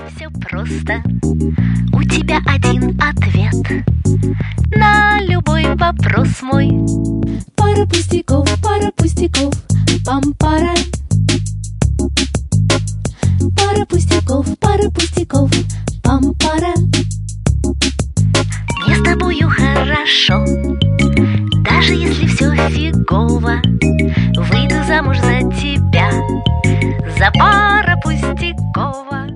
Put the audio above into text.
все просто. У тебя один ответ на любой вопрос мой. Пара пустяков, пам-пара. Пара пустяков, пам-пара. Мне с тобою хорошо, даже если все фигово. Выйду замуж за тебя, за пара пустякова.